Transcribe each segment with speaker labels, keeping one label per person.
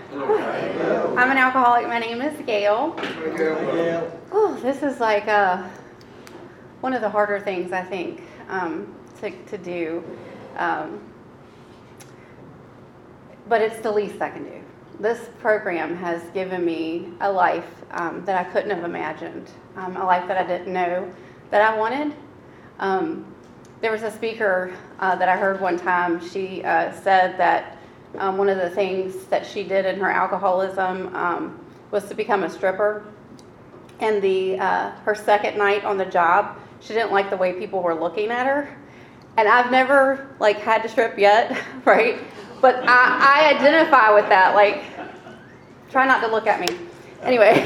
Speaker 1: I'm an alcoholic. My name is Gail. Oh, this is like one of the harder things, I think, to do. But it's the least I can do. This program has given me a life that I couldn't have imagined, a life that I didn't know that I wanted. There was a speaker that I heard one time. She said that one of the things that she did in her alcoholism was to become a stripper. And her second night on the job, she didn't like the way people were looking at her. And I've never had to strip yet, right? But I identify with that. Try not to look at me. Anyway,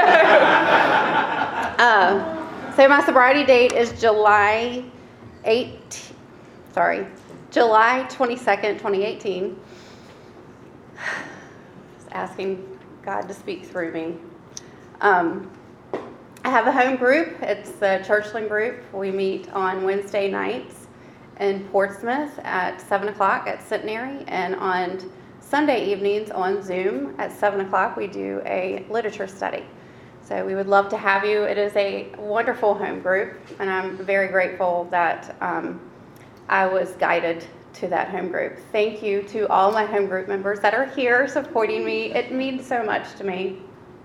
Speaker 1: so my sobriety date is July 22nd, 2018. Just asking God to speak through me. I have a home group. It's the Churchland group. We meet on Wednesday nights in Portsmouth at 7 o'clock at Centenary, and on Sunday evenings on Zoom at 7 o'clock we do a literature study. So we would love to have you. It is a wonderful home group, and I'm very grateful that I was guided to that home group. Thank you to all my home group members that are here supporting me. It means so much to me.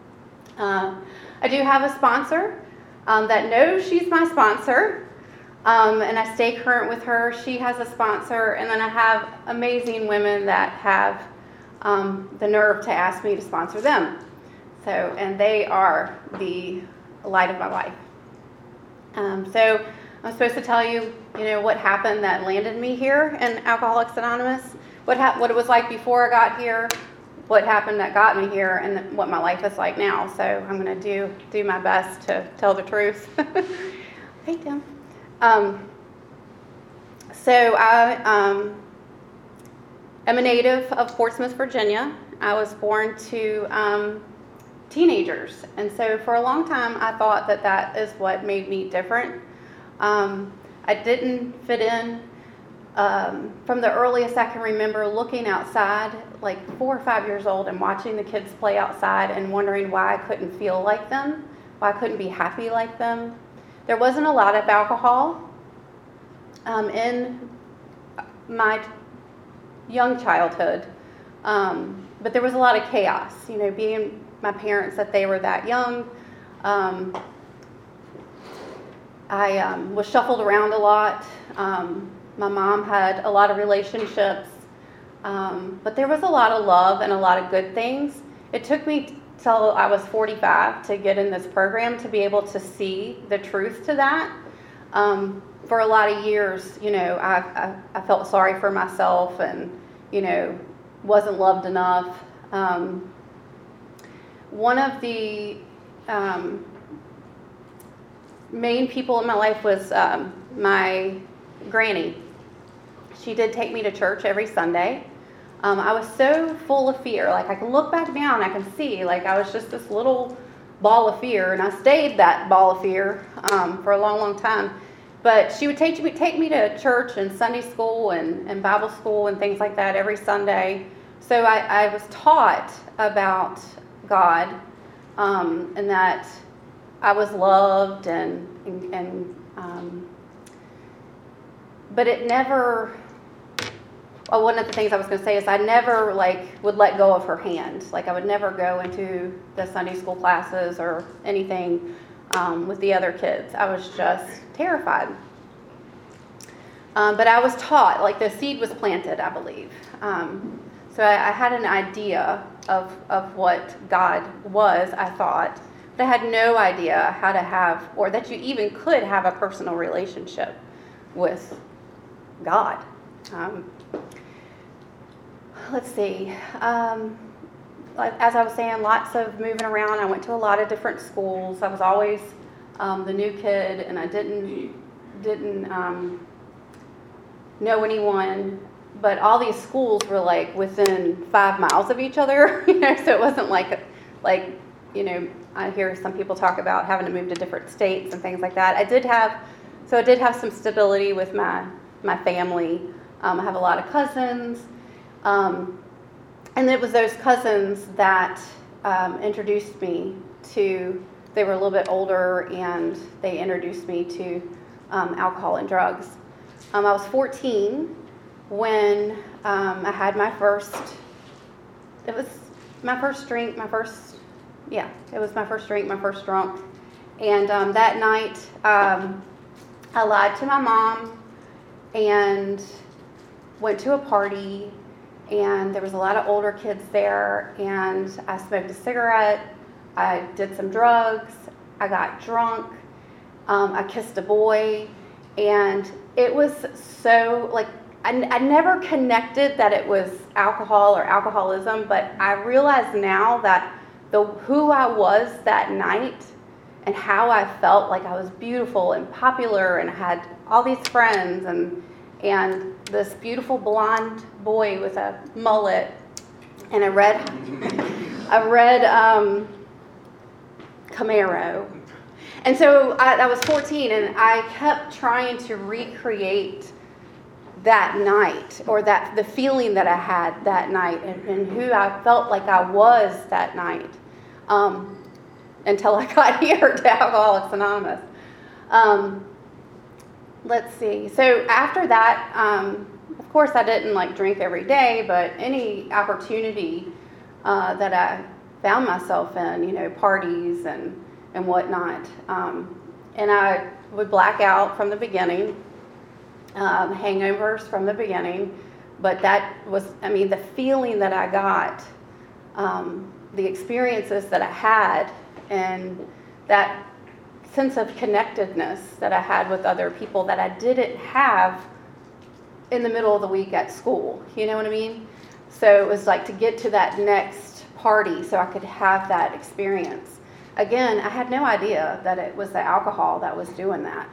Speaker 1: I do have a sponsor that knows she's my sponsor. And I stay current with her. She has a sponsor, and then I have amazing women that have the nerve to ask me to sponsor them. And they are the light of my life. So I'm supposed to tell you, what happened that landed me here in Alcoholics Anonymous, what it was like before I got here, what happened that got me here, and what my life is like now. So I'm going to do my best to tell the truth. Hey, Tim. So I am a native of Portsmouth, Virginia. I was born to teenagers, and so for a long time I thought that is what made me different. I didn't fit in. From the earliest I can remember looking outside, 4 or 5 years old, and watching the kids play outside and wondering why I couldn't feel like them, why I couldn't be happy like them. There wasn't a lot of alcohol in my young childhood, but there was a lot of chaos. Being my parents that they were that young, I was shuffled around a lot. My mom had a lot of relationships, but there was a lot of love and a lot of good things. It took me till I was 45 to get in this program to be able to see the truth to that. For a lot of years, I felt sorry for myself and, wasn't loved enough. One of the main people in my life was my granny. She did take me to church every Sunday. I was so full of fear. I can look back down, I can see, I was just this little ball of fear, and I stayed that ball of fear for a long, long time. But she would take me to church and Sunday school and Bible school and things like that every Sunday. So I was taught about God, and that I was loved, but it never. One of the things I was going to say is I never would let go of her hand. I would never go into the Sunday school classes or anything with the other kids. I was just terrified. But I was taught, the seed was planted, I believe. So I had an idea of what God was, I thought, but I had no idea how to have, or that you even could have a personal relationship with God. Let's see. As I was saying, lots of moving around. I went to a lot of different schools. I was always the new kid, and I didn't know anyone. But all these schools were within 5 miles of each other, so it wasn't I hear some people talk about having to move to different states and things like that. I did have some stability with my family. I have a lot of cousins. And it was those cousins that introduced me to, they were a little bit older, and they introduced me to alcohol and drugs. I was 14 when I had my first, it was my first drink, it was my first drink, my first drunk. And that night, I lied to my mom and went to a party, and there was a lot of older kids there, and I smoked a cigarette, I did some drugs, I got drunk, I kissed a boy, and it was so, like, I never connected that it was alcohol or alcoholism, but I realize now that who I was that night and how I felt like I was beautiful and popular and had all these friends and this beautiful blonde boy with a mullet and a red Camaro. And so I was 14, and I kept trying to recreate that night, or the feeling that I had that night, and who I felt like I was that night, until I got here to Alcoholics Anonymous. Let's see. So after that, of course, I didn't like drink every day, but any opportunity that I found myself in, parties and whatnot, and I would black out from the beginning. Hangovers from the beginning, but that was, the feeling that I got, the experiences that I had, and that sense of connectedness that I had with other people that I didn't have in the middle of the week at school, you know what I mean? So it was like to get to that next party so I could have that experience. Again, I had no idea that it was the alcohol that was doing that.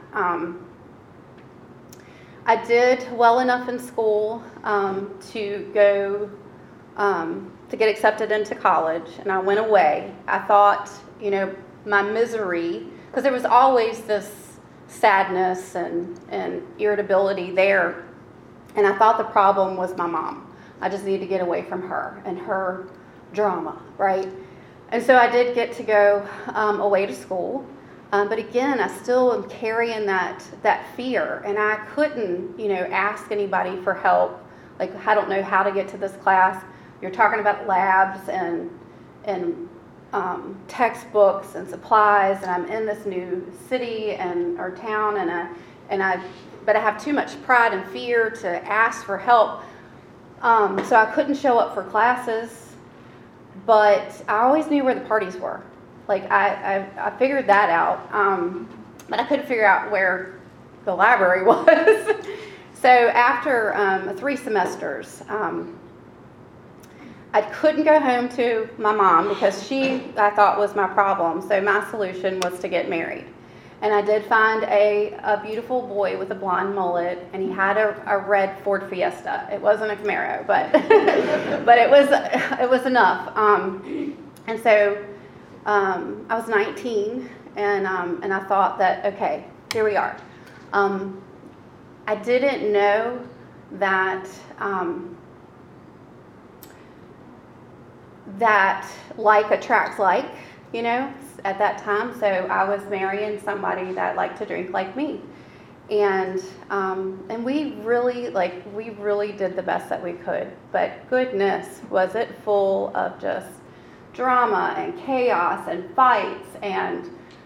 Speaker 1: I did well enough in school to go to get accepted into college, and I went away. I thought, my misery, because there was always this sadness and irritability there, and I thought the problem was my mom. I just needed to get away from her and her drama, right? And so I did get to go away to school. But again, I still am carrying that fear, and I couldn't, ask anybody for help. Like, I don't know how to get to this class. You're talking about labs and textbooks and supplies, and I'm in this new city or town, but I have too much pride and fear to ask for help. So I couldn't show up for classes, but I always knew where the parties were. Like, I figured that out, but I couldn't figure out where the library was. So after 3 semesters, I couldn't go home to my mom because she, I thought, was my problem. So my solution was to get married. And I did find a beautiful boy with a blonde mullet, and he had a red Ford Fiesta. It wasn't a Camaro, but but it was enough. And so I was 19, and I thought that, okay, here we are. I didn't know that that like attracts like, at that time. So I was marrying somebody that liked to drink like me, and we really did the best that we could. But goodness, was it full of just drama and chaos and fights and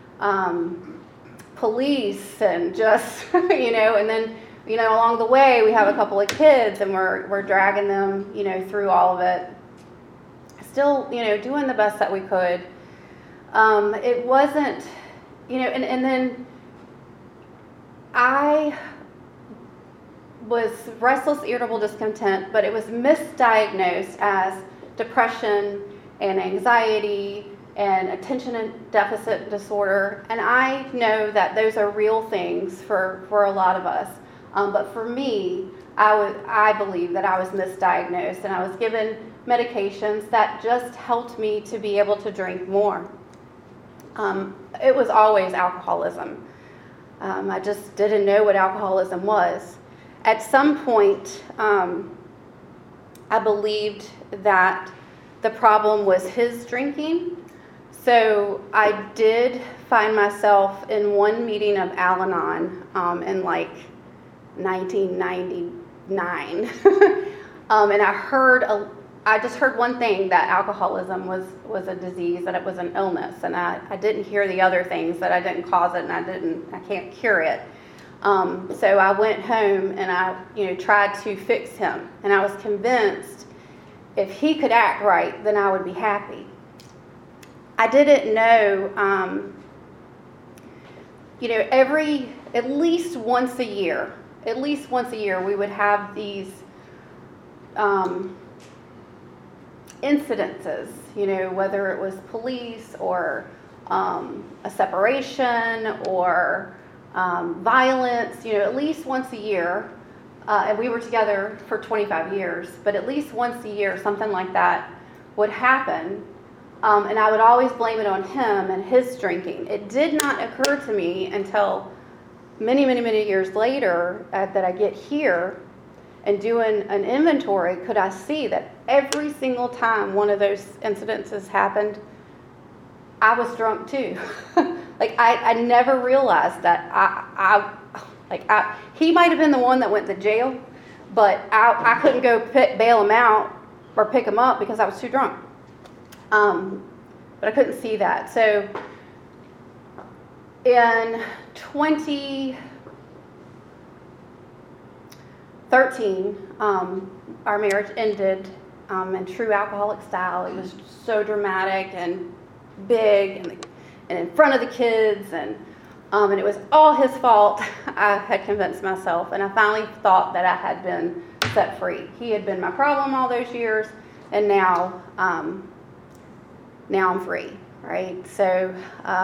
Speaker 1: police and just and then along the way we have a couple of kids, and we're dragging them through all of it, still doing the best that we could. It wasn't and then I was restless, irritable, discontent, but it was misdiagnosed as depression and anxiety and attention and deficit disorder. And I know that those are real things for a lot of us. But for me, I believe that I was misdiagnosed, and I was given medications that just helped me to be able to drink more. It was always alcoholism. I just didn't know what alcoholism was. At some point, I I believed that the problem was his drinking. So I did find myself in one meeting of Al-Anon in like 1999. And I just heard one thing, that alcoholism was a disease, that it was an illness. And I didn't hear the other things, that I didn't cause it and I can't cure it. So I went home and I tried to fix him. And I was convinced if he could act right, then I would be happy. I didn't know, at least once a year, we would have these incidences, whether it was police or a separation or violence, at least once a year. And we were together for 25 years, but at least once a year, something like that would happen. And I would always blame it on him and his drinking. It did not occur to me until many, many, many years later that I get here and doing an inventory, could I see that every single time one of those incidences happened, I was drunk too. I never realized that he might have been the one that went to jail, but I couldn't go bail him out or pick him up because I was too drunk. But I couldn't see that. So in 2013, our marriage ended in true alcoholic style. It was so dramatic and big and in front of the kids, and it was all his fault. I had convinced myself, and I finally thought that I had been set free. He had been my problem all those years, and now I'm free, right? So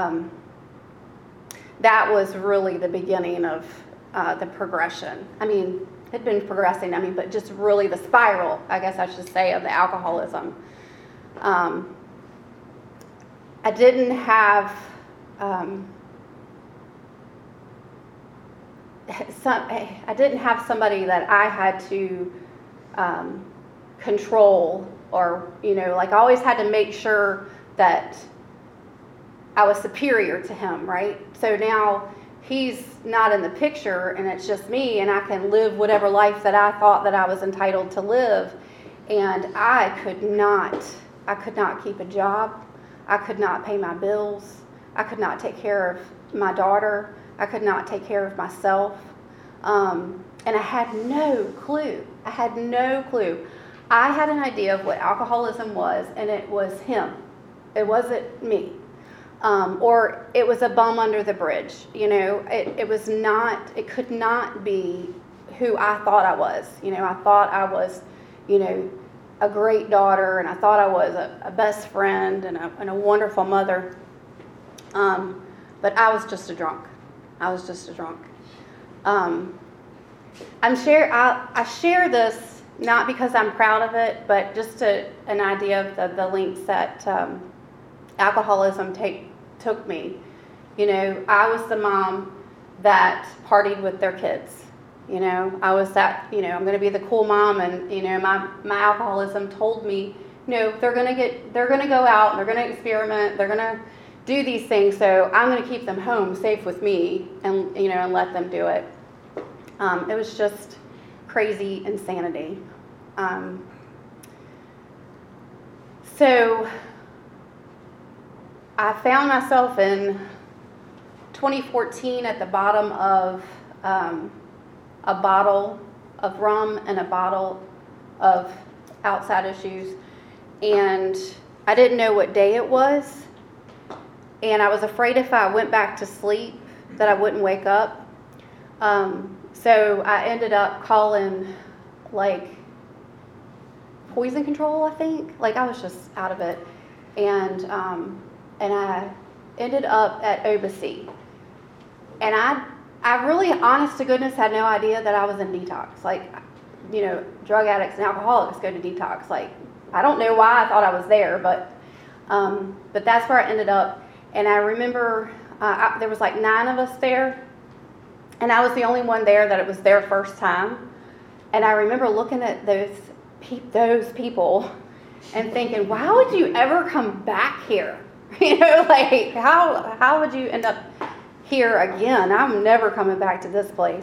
Speaker 1: that was really the beginning of the progression. It had been progressing, but just really the spiral, I guess I should say, of the alcoholism. I didn't have somebody that I had to control, or I always had to make sure that I was superior to him, right? So now he's not in the picture and it's just me, and I can live whatever life that I thought that I was entitled to live. And I could not keep a job. I could not pay my bills. I could not take care of my daughter. I could not take care of myself. And I had no clue. I had an idea of what alcoholism was, and it was him. It wasn't me. Or it was a bum under the bridge. It could not be who I thought I was. I thought I was, a great daughter, and I thought I was a best friend and a wonderful mother. But I was just a drunk. I share this not because I'm proud of it, but just an idea of the lengths that alcoholism took me. I was the mom that partied with their kids. I was that, I'm going to be the cool mom, and my alcoholism told me, they're going to go out, they're going to experiment, they're going to do these things, so I'm going to keep them home safe with me and and let them do it. It was just crazy insanity. So I found myself in 2014 at the bottom of a bottle of rum and a bottle of Outside Issues, and I didn't know what day it was, and I was afraid if I went back to sleep that I wouldn't wake up. So I ended up calling poison control, I think. I was just out of it, and I ended up at OBC, and I really, honest to goodness, had no idea that I was in detox. Drug addicts and alcoholics go to detox. I don't know why I thought I was there, but that's where I ended up. And I remember there was 9 of us there, and I was the only one there that it was their first time. And I remember looking at those those people and thinking, why would you ever come back here? Like, how would you end up here again? I'm never coming back to this place.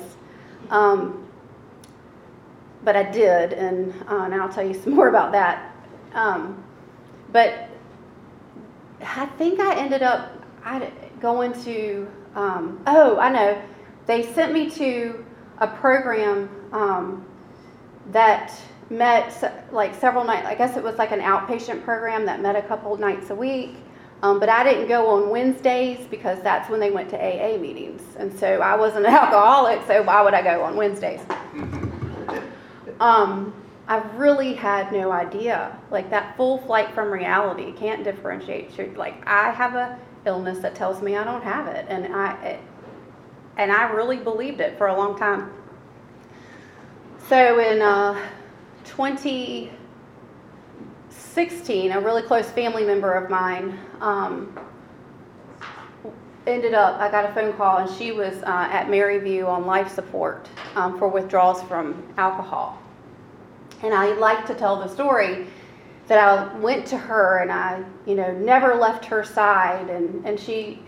Speaker 1: But I did, and I'll tell you some more about that. But I think I ended up going to, I know, they sent me to a program that met like several nights. I guess it was like an outpatient program that met a couple nights a week. But I didn't go on Wednesdays because that's when they went to AA meetings. And so I wasn't an alcoholic, so why would I go on Wednesdays? I really had no idea. Like, that full flight from reality, can't differentiate. Like, I have a illness that tells me I don't have it. And I really believed it for a long time. So in 2016, a really close family member of mine I got a phone call, and she was at Maryview on life support for withdrawals from alcohol. And I like to tell the story that I went to her and I, never left her side, and she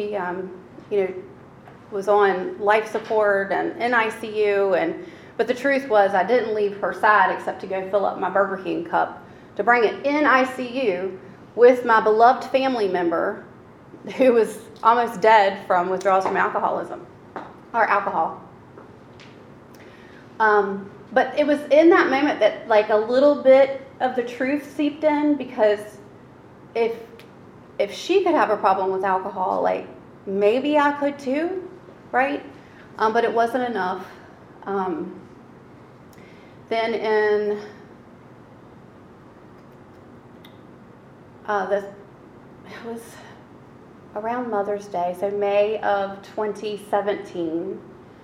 Speaker 1: was on life support and in ICU, but the truth was I didn't leave her side except to go fill up my Burger King cup to bring it in ICU with my beloved family member who was almost dead from withdrawals from alcoholism or alcohol. But it was in that moment that like a little bit of the truth seeped in, because if she could have a problem with alcohol, like maybe I could too, right? But it wasn't enough. Then in it was around Mother's Day, so May of 2017.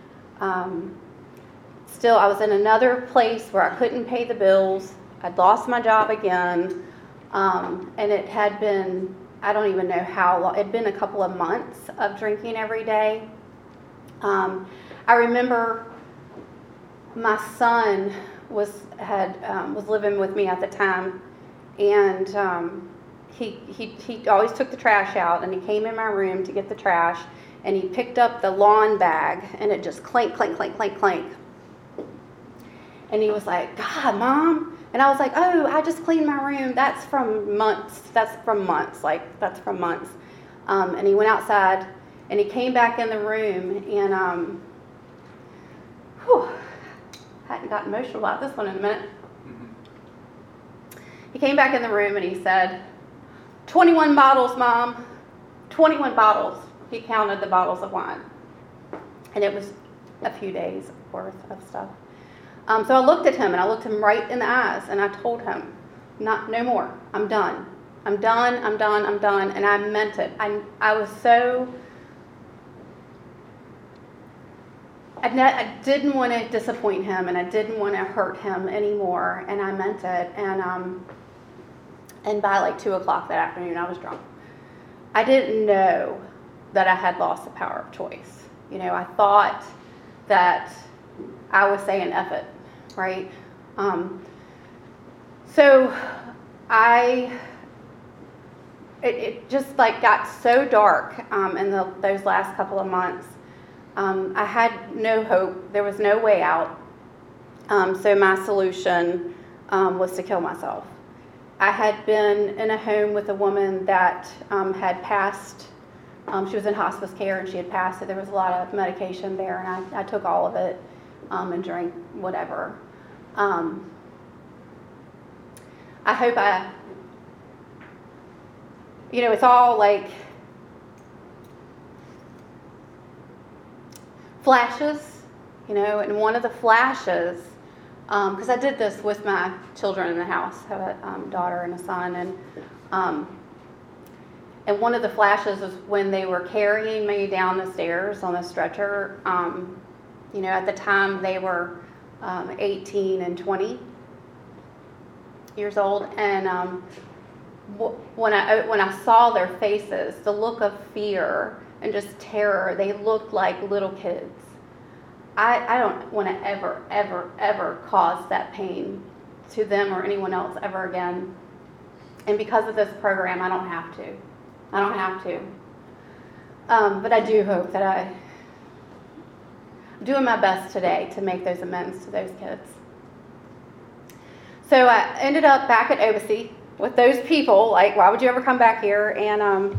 Speaker 1: Still, I was in another place where I couldn't pay the bills. I'd lost my job again, and it had been, I don't even know how long, it had been a couple of months of drinking every day. I remember my son was living with me at the time, and he always took the trash out, and he came in my room to get the trash, and he picked up the lawn bag, and it just clank, clank, clank, clank, clank. And he was like, God, Mom. And I was like, oh, I just cleaned my room. That's from months. And he went outside, and he came back in the room, and I hadn't gotten emotional about this one in a minute. He came back in the room, and he said, 21 bottles, Mom. 21 bottles. He counted the bottles of wine. And it was a few days worth of stuff. So I looked at him, and I looked him right in the eyes, and I told him, no more. I'm done. I'm done. And I meant it. I was so, I didn't want to disappoint him, and I didn't want to hurt him anymore, and I meant it. And by like 2:00 that afternoon, I was drunk. I didn't know that I had lost the power of choice. I thought that I was saying F it, right? So it just like got so dark in those last couple of months. I had no hope. There was no way out. So my solution was to kill myself. I had been in a home with a woman that had passed. She was in hospice care, and she had passed, so there was a lot of medication there, and I took all of it and drank whatever. I hope it's all like flashes, and one of the flashes, because I did this with my children in the house. I have a daughter and a son, and one of the flashes was when they were carrying me down the stairs on a stretcher. At the time they were 18 and 20 years old, and when I saw their faces, the look of fear and just terror, they looked like little kids. I don't want to ever, ever, ever cause that pain to them or anyone else ever again. And because of this program, I don't have to. But I do hope that I'm doing my best today to make those amends to those kids. So I ended up back at OBC with those people, like, why would you ever come back here? And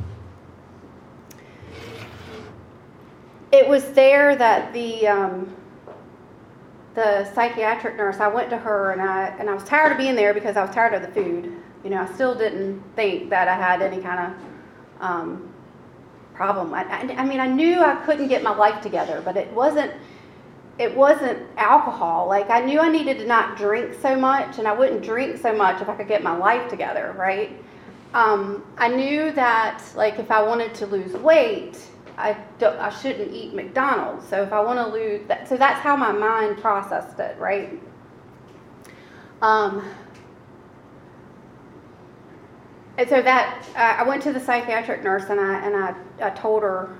Speaker 1: it was there that the psychiatric nurse, I went to her and I was tired of being there because I was tired of the food. You know, I still didn't think that I had any kind of problem. I mean, I knew I couldn't get my life together, but it wasn't alcohol. Like, I knew I needed to not drink so much, and I wouldn't drink so much if I could get my life together, right? I knew that, like, if I wanted to lose weight, I shouldn't eat McDonald's. So if I want to lose that, so that's how my mind processed it, right? And so that I went to the psychiatric nurse and I told her,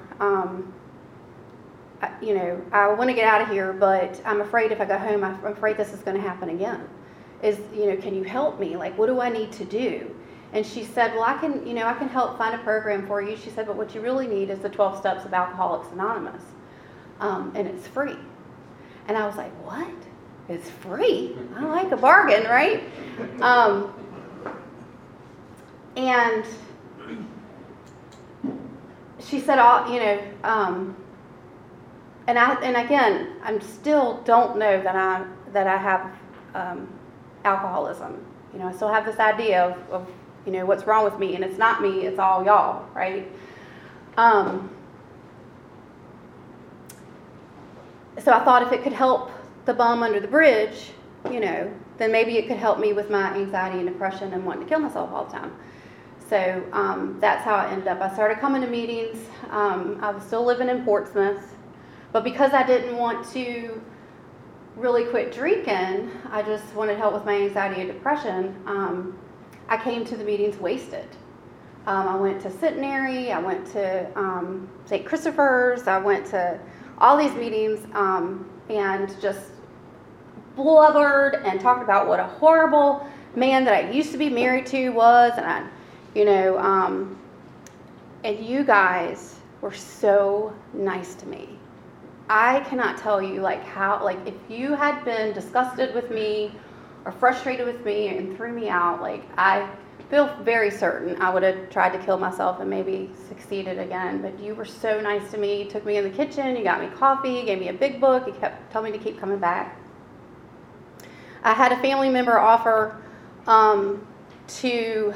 Speaker 1: you know, I want to get out of here, but I'm afraid if I go home, I'm afraid this is going to happen again. You know, can you help me? Like, what do I need to do? And she said, well, I can help find a program for you. She said, but what you really need is the 12 Steps of Alcoholics Anonymous, and it's free. And I was like, what? It's free? I like a bargain, right? And she said, you know, and again, I still don't know that I have alcoholism. You know, I still have this idea of you know, what's wrong with me, and it's not me, it's all y'all, right? So I thought if it could help the bum under the bridge, you know, then maybe it could help me with my anxiety and depression and wanting to kill myself all the time. So that's how I ended up. I started coming to meetings. I was still living in Portsmouth, but because I didn't want to really quit drinking, I just wanted help with my anxiety and depression. I came to the meetings wasted. I went to Centenary, I went to St. Christopher's, I went to all these meetings and just blubbered and talked about what a horrible man that I used to be married to was, and and you guys were so nice to me. I cannot tell you how if you had been disgusted with me or frustrated with me and threw me out, I feel very certain I would have tried to kill myself and maybe succeeded again. But you were so nice to me. You took me in the kitchen, you got me coffee, you gave me a big book, you kept telling me to keep coming back. I had a family member offer to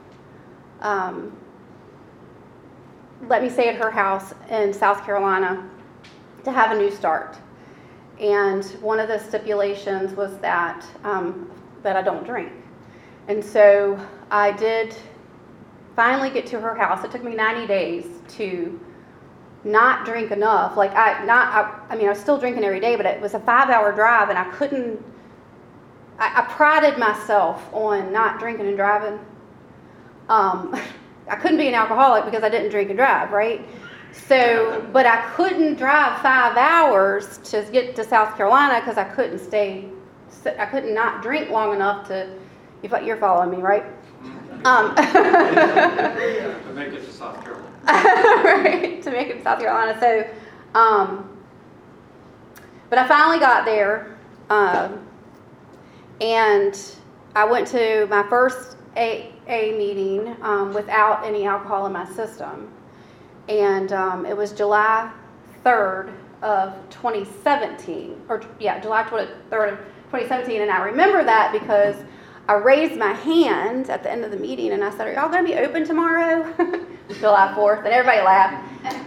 Speaker 1: let me stay at her house in South Carolina to have a new start. And one of the stipulations was that I don't drink. And so I did finally get to her house. It took me 90 days to not drink enough. I was still drinking every day, but it was a 5-hour drive, and I prided myself on not drinking and driving. I couldn't be an alcoholic because I didn't drink and drive, right? So, but I couldn't drive 5 hours to get to South Carolina because I couldn't not drink long enough to, you're following me, right?
Speaker 2: To make it to South Carolina.
Speaker 1: Right, to make it to South Carolina. So, but I finally got there, and I went to my first AA meeting without any alcohol in my system. And it was July 3rd of 2017, July 3rd of 2017. And I remember that because I raised my hand at the end of the meeting and I said, are y'all going to be open tomorrow? July 4th, and everybody laughed.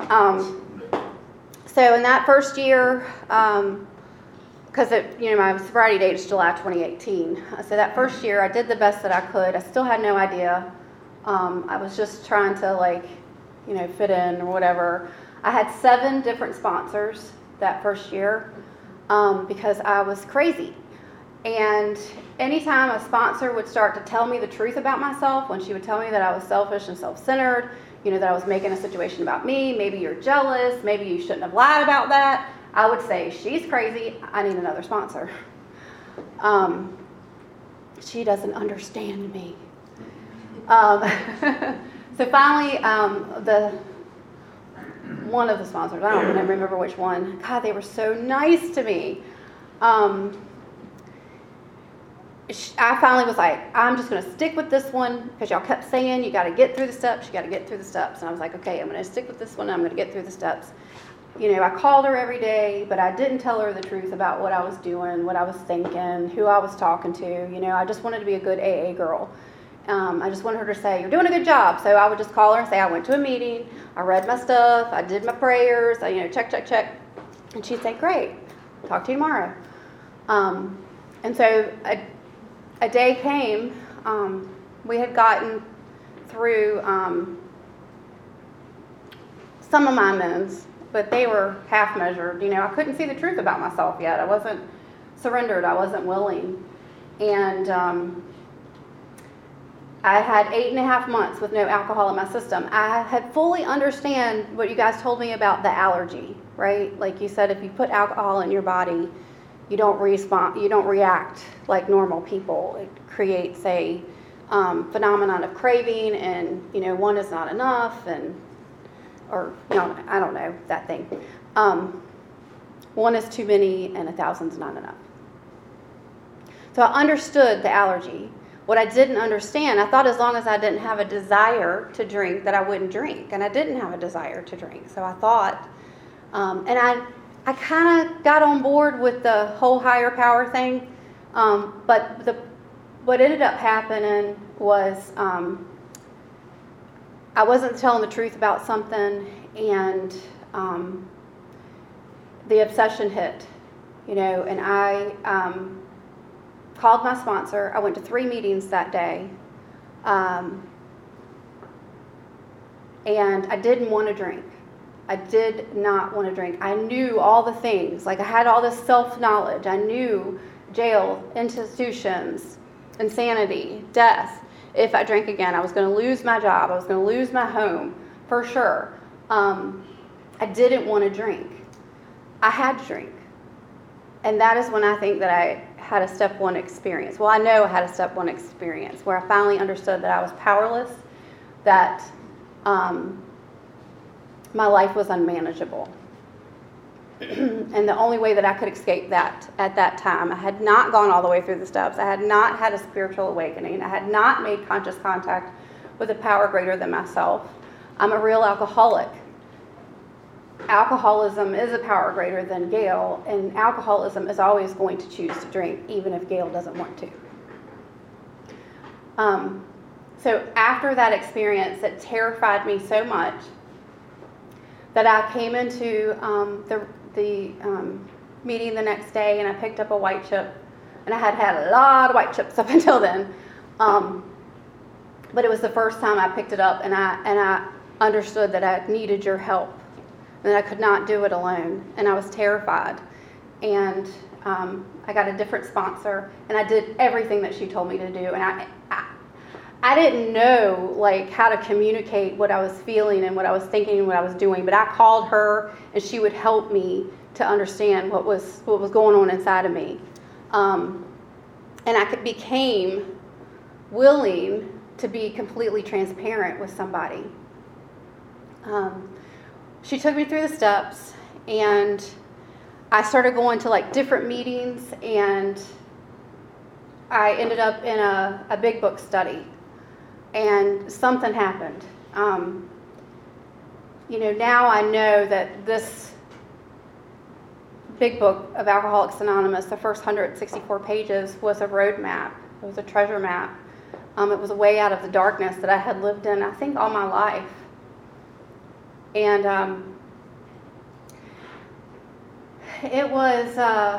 Speaker 1: So in that first year, because my sobriety date is July 2018. So that first year I did the best that I could. I still had no idea. I was just trying to fit in or whatever. I had 7 different sponsors that first year because I was crazy. And anytime a sponsor would start to tell me the truth about myself, when she would tell me that I was selfish and self-centered, that I was making a situation about me, maybe you're jealous, maybe you shouldn't have lied about that, I would say, she's crazy, I need another sponsor. she doesn't understand me. So finally, one of the sponsors, I don't even remember which one, God, they were so nice to me. I finally was like, I'm just going to stick with this one because y'all kept saying you got to get through the steps, you got to get through the steps. And I was like, okay, I'm going to stick with this one. I'm going to get through the steps. You know, I called her every day, but I didn't tell her the truth about what I was doing, what I was thinking, who I was talking to. You know, I just wanted to be a good AA girl. I just wanted her to say, you're doing a good job. So I would just call her and say, I went to a meeting, I read my stuff, I did my prayers, check. And she'd say, great, talk to you tomorrow. And so a day came, we had gotten through some of my amends, but they were half measured. You know, I couldn't see the truth about myself yet. I wasn't surrendered. I wasn't willing. And I had 8.5 months with no alcohol in my system. I had fully understand what you guys told me about the allergy, right? Like you said, if you put alcohol in your body, you don't react like normal people. It creates a phenomenon of craving, and one is not enough, I don't know that thing. One is too many, and 1,000's not enough. So I understood the allergy. What I didn't understand, I thought as long as I didn't have a desire to drink, that I wouldn't drink, and I didn't have a desire to drink. So I thought, and I kind of got on board with the whole higher power thing, but what ended up happening was I wasn't telling the truth about something, and the obsession hit, and I called my sponsor. I went to 3 meetings that day, and I didn't want to drink. I did not want to drink. I knew all the things. Like, I had all this self-knowledge. I knew jail, institutions, insanity, death. If I drank again, I was going to lose my job. I was going to lose my home, for sure. I didn't want to drink. I had to drink. And that is when I think that I had a step 1 experience. Well, I know I had a step 1 experience where I finally understood that I was powerless, that my life was unmanageable. And the only way that I could escape that at that time, I had not gone all the way through the steps. I had not had a spiritual awakening. I had not made conscious contact with a power greater than myself. I'm a real alcoholic. Alcoholism is a power greater than Gail, and alcoholism is always going to choose to drink, even if Gail doesn't want to. So after that experience, it terrified me so much that I came into the meeting the next day, and I picked up a white chip, and I had had a lot of white chips up until then, but it was the first time I picked it up, and I understood that I needed your help, and that I could not do it alone, and I was terrified, and I got a different sponsor, and I did everything that she told me to do, and I didn't know how to communicate what I was feeling and what I was thinking and what I was doing, but I called her, and she would help me to understand what was going on inside of me. And I became willing to be completely transparent with somebody. She took me through the steps, and I started going to different meetings, and I ended up in a big book study. And something happened. Now I know that this big book of Alcoholics Anonymous, the first 164 pages, was a roadmap. It was a treasure map. It was a way out of the darkness that I had lived in, I think, all my life. And it was...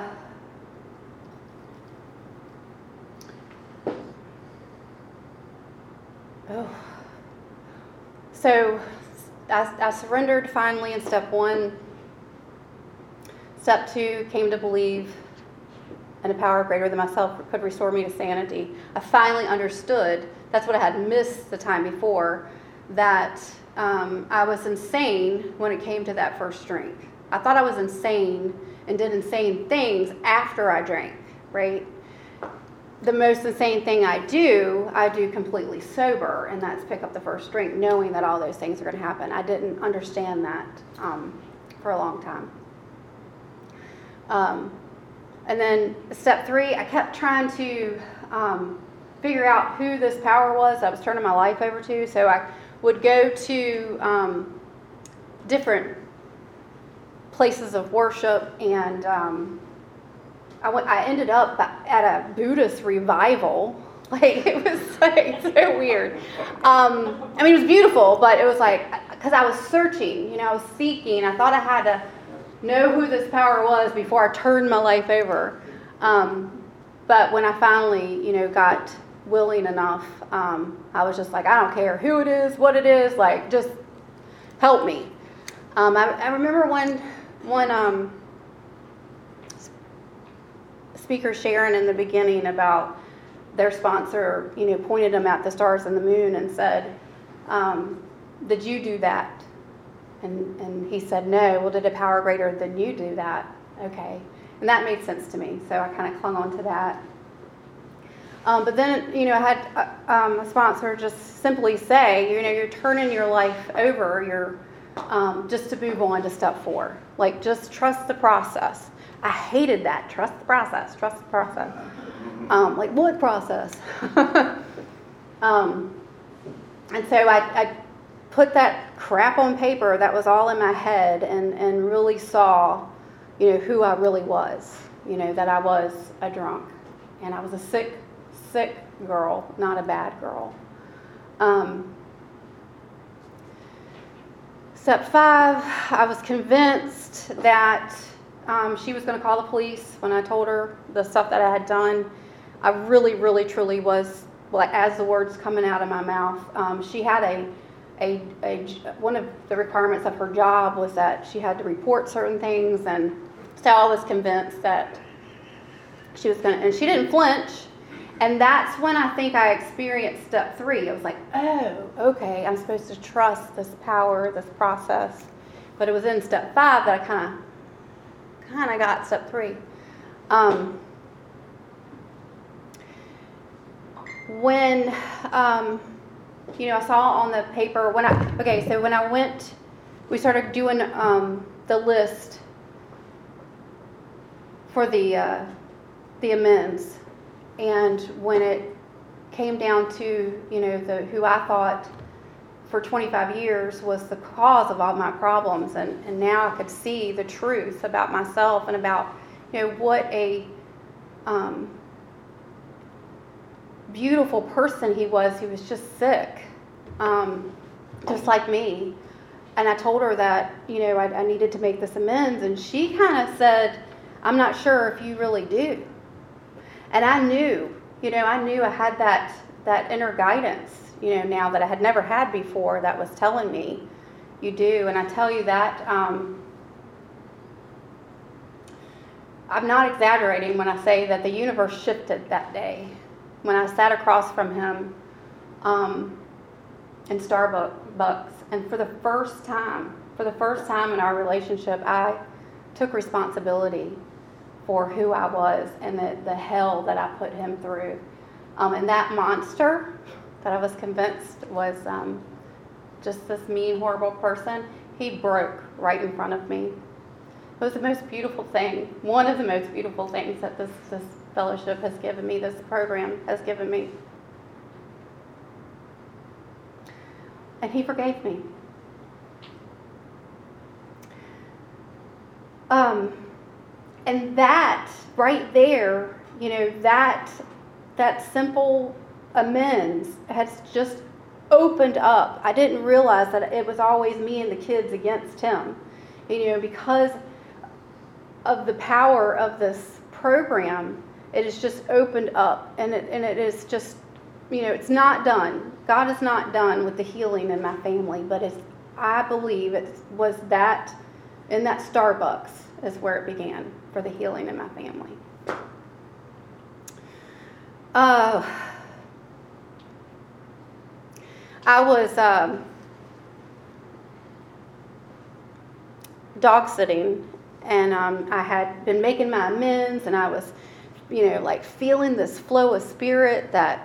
Speaker 1: So I surrendered finally in step 1. Step 2, came to believe in a power greater than myself could restore me to sanity. I finally understood, that's what I had missed the time before, that I was insane when it came to that first drink. I thought I was insane and did insane things after I drank, right? the most insane thing I do completely sober, and that's pick up the first drink, knowing that all those things are going to happen. I didn't understand that for a long time. And then step 3, I kept trying to figure out who this power was I was turning my life over to. So I would go to different places of worship, and I ended up at a Buddhist revival. Like, it was like so weird. I mean, it was beautiful, but it was like, because I was searching, I was seeking. I thought I had to know who this power was before I turned my life over. But when I finally, got willing enough, I was just like, I don't care who it is, what it is, like, just help me. I remember one speaker sharing in the beginning about their sponsor, pointed them at the stars and the moon and said, did you do that? And he said, no. Well, did a power greater than you do that? Okay. And that made sense to me, so I kind of clung on to that. But then, I had a sponsor just simply say, you're turning your life over, you're just to move on to step 4. Like, just trust the process. I hated that. Trust the process. Trust the process. Like, what process? And so I put that crap on paper that was all in my head and really saw, who I really was. That I was a drunk. And I was a sick girl, not a bad girl. Step 5, I was convinced that she was going to call the police when I told her the stuff that I had done. I really, really, truly was, like, as the words coming out of my mouth. She had one of the requirements of her job was that she had to report certain things, and so I was convinced that she was going to, and she didn't flinch. And that's when I think I experienced step 3. I was like, oh, okay, I'm supposed to trust this power, this process. But it was in step 5 that I kind of got step 3. When, I saw on the paper, when I went, we started doing the list for the amends. And when it came down to, who I thought for 25 years was the cause of all my problems, and now I could see the truth about myself and about, what a beautiful person he was. He was just sick, just like me. And I told her that, I needed to make this amends, and she kind of said, I'm not sure if you really do. And I knew I had that inner guidance, now that I had never had before, that was telling me, you do. And I tell you that, I'm not exaggerating when I say that the universe shifted that day when I sat across from him in Starbucks. And for the first time in our relationship, I took responsibility for who I was and the hell that I put him through. And that monster that I was convinced was just this mean, horrible person, he broke right in front of me. It was the most beautiful thing, one of the most beautiful things that this fellowship has given me, this program has given me. And he forgave me. And that right there, that simple amends has just opened up. I didn't realize that it was always me and the kids against him, because of the power of this program. It has just opened up, and it is just, it's not done. God is not done with the healing in my family, but I believe it was that in that Starbucks is where it began for the healing in my family. I was dog sitting, and I had been making my amends, and I was like feeling this flow of spirit that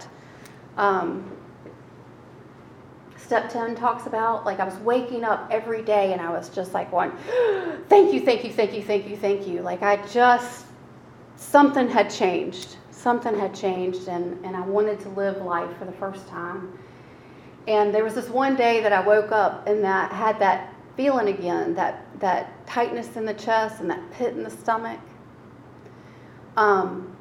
Speaker 1: Step 10 talks about. Like I was waking up every day and I was just like going, thank you, thank you, thank you, thank you, thank you. Like something had changed. Something had changed and I wanted to live life for the first time. And there was this one day that I woke up and that had that feeling again, that tightness in the chest and that pit in the stomach. And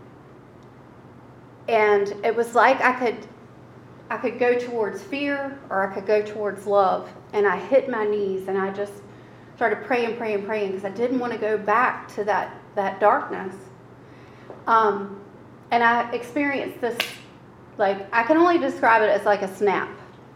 Speaker 1: it was like I could go towards fear or I could go towards love. And I hit my knees and I just started praying because I didn't want to go back to that darkness. And I experienced this, like, I can only describe it as like a snap.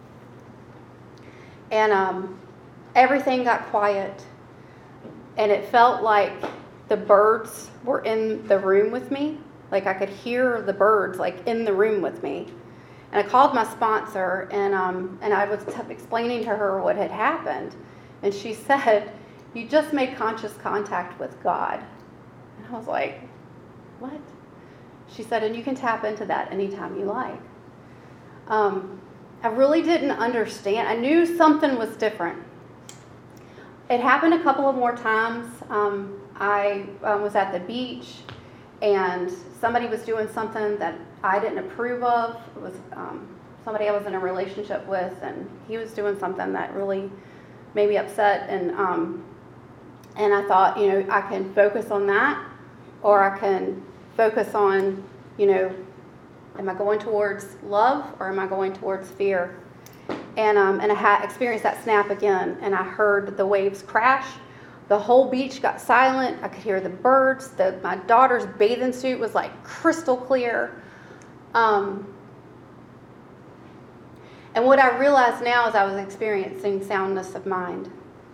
Speaker 1: And everything got quiet. And it felt like the birds were in the room with me. Like I could hear the birds like in the room with me. And I called my sponsor and I was explaining to her what had happened. And she said, you just made conscious contact with God. And I was like, what? She said, and you can tap into that anytime you like. I really didn't understand. I knew something was different. It happened a couple of more times. I was at the beach and somebody was doing something that I didn't approve of. It was somebody I was in a relationship with, and he was doing something that really made me upset. And I thought, I can focus on that, or I can focus on, am I going towards love or am I going towards fear? And I had experienced that snap again, and I heard the waves crash. The whole beach got silent. I could hear the birds. My daughter's bathing suit was like crystal clear. And what I realized now is I was experiencing soundness of mind.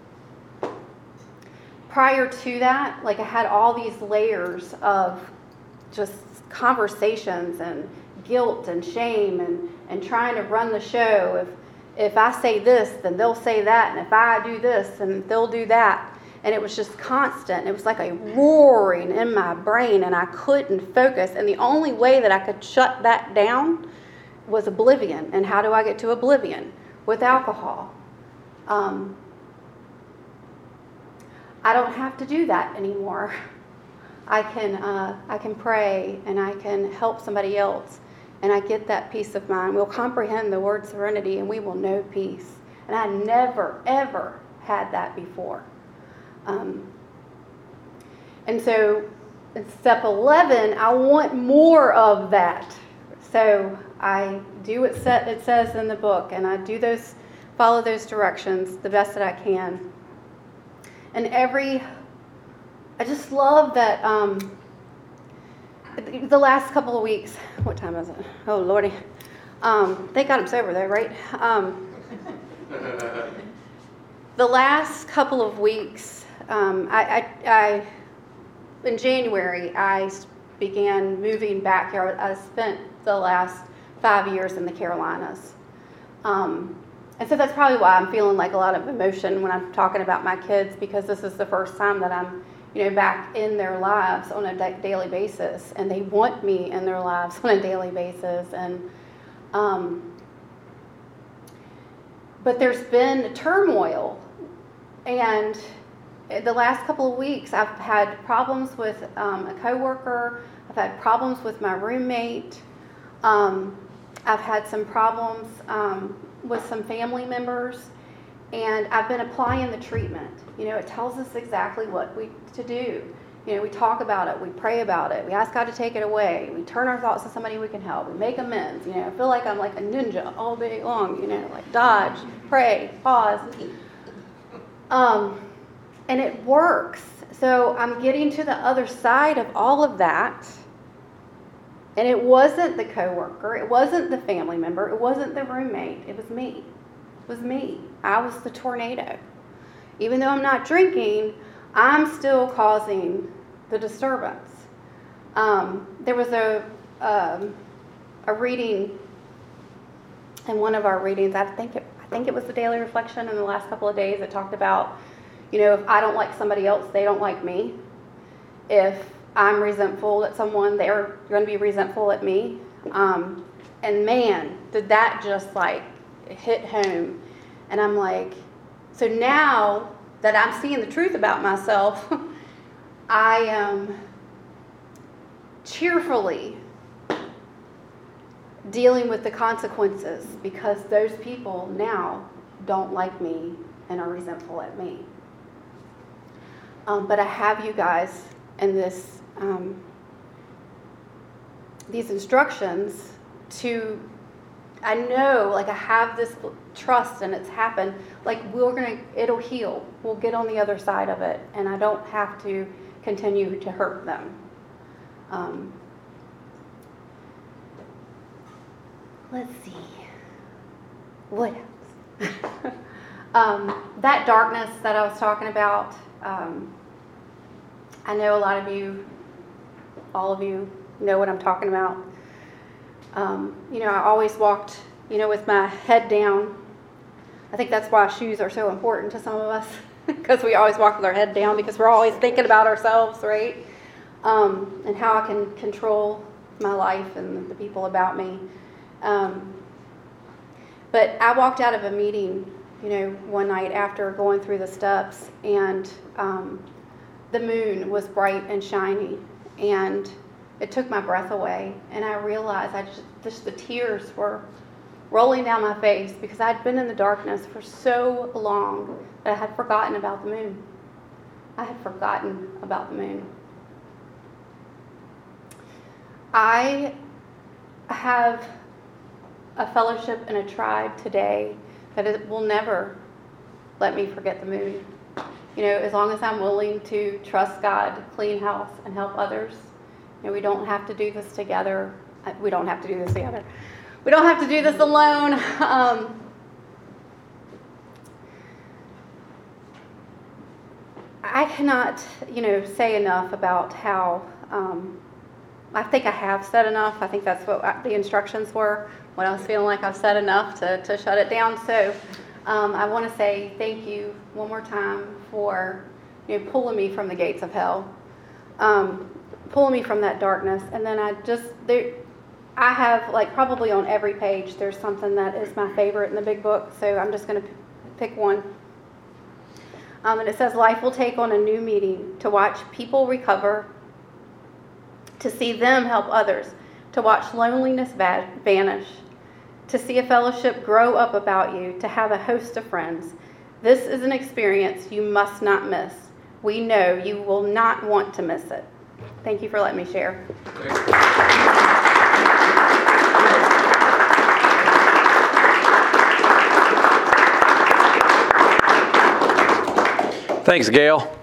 Speaker 1: Prior to that, like I had all these layers of just conversations and guilt and shame and trying to run the show. If I say this, then they'll say that. And if I do this, then they'll do that. And it was just constant. It was like a roaring in my brain, and I couldn't focus. And the only way that I could shut that down was oblivion. And how do I get to oblivion? With alcohol. I don't have to do that anymore. I can pray, and I can help somebody else, and I get that peace of mind. We'll comprehend the word serenity, and we will know peace. And I never, ever had that before. And so in step 11, I want more of that. So I do what it says in the book, and I follow those directions the best that I can. And I just love that the last couple of weeks, what time is it? Oh, Lordy. Thank God I'm sober though, right? The last couple of weeks, in January, I began moving back here. I spent the last 5 years in the Carolinas. And so that's probably why I'm feeling like a lot of emotion when I'm talking about my kids, because this is the first time that I'm, back in their lives on a daily basis, and they want me in their lives on a daily basis. And but there's been turmoil, and the last couple of weeks I've had problems with a coworker. I've had problems with my roommate. I've had some problems with some family members, and I've been applying the treatment. It tells us exactly what to do. We talk about it, we pray about it, we ask God to take it away, we turn our thoughts to somebody we can help, we make amends. I feel like I'm like a ninja all day long, like dodge, pray, pause. And it works. So I'm getting to the other side of all of that. And it wasn't the coworker, it wasn't the family member, it wasn't the roommate, it was me. It was me. I was the tornado. Even though I'm not drinking, I'm still causing the disturbance. There was a reading in one of our readings. I think it was the Daily Reflection in the last couple of days. It talked about, if I don't like somebody else, they don't like me. If I'm resentful at someone, they're going to be resentful at me. And man, did that just like hit home. And I'm like, so now that I'm seeing the truth about myself, I am cheerfully dealing with the consequences because those people now don't like me and are resentful at me. But I have you guys in this, these instructions to, I know, like I have this trust and it's happened, like it'll heal. We'll get on the other side of it and I don't have to continue to hurt them. Let's see. What else? That darkness that I was talking about, I know a lot of you, all of you know what I'm talking about. I always walked, with my head down. I think that's why shoes are so important to some of us, because we always walk with our head down because we're always thinking about ourselves, right? And how I can control my life and the people about me. But I walked out of a meeting, one night after going through the steps, and the moon was bright and shiny, and it took my breath away, and I realized the tears were rolling down my face because I'd been in the darkness for so long that I had forgotten about the moon. I had forgotten about the moon. I have a fellowship and a tribe today that will never let me forget the moon. As long as I'm willing to trust God, clean house, and help others. We don't have to do this together. We don't have to do this together. We don't have to do this alone. I cannot, say enough about how, I think I have said enough. I think that's what the instructions were when I was feeling like I've said enough to shut it down. So I want to say thank you one more time for pulling me from the gates of hell, pulling me from that darkness. And then I have, like, probably on every page there's something that is my favorite in the big book, so I'm just going to pick one. And it says, life will take on a new meaning to watch people recover, to see them help others, to watch loneliness vanish, to see a fellowship grow up about you, to have a host of friends. This is an experience you must not miss. We know you will not want to miss it. Thank you for letting me share.
Speaker 3: Thanks, Gail.